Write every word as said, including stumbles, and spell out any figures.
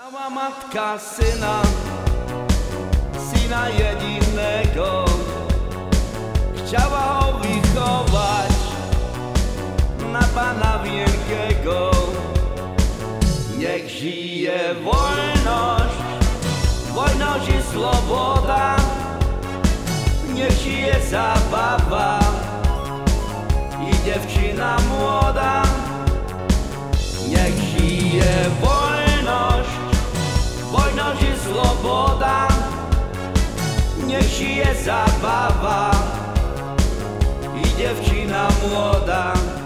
Chciała matka syna, syna jedynego, chciała go wychować na Pana wielkiego. Niech żyje wolność, wolność i sloboda, niech żyje zabawa i dziewczyna młoda. Niech żyje wolność, wolność i sloboda, niech żyje zabawa i dziewczyna młoda.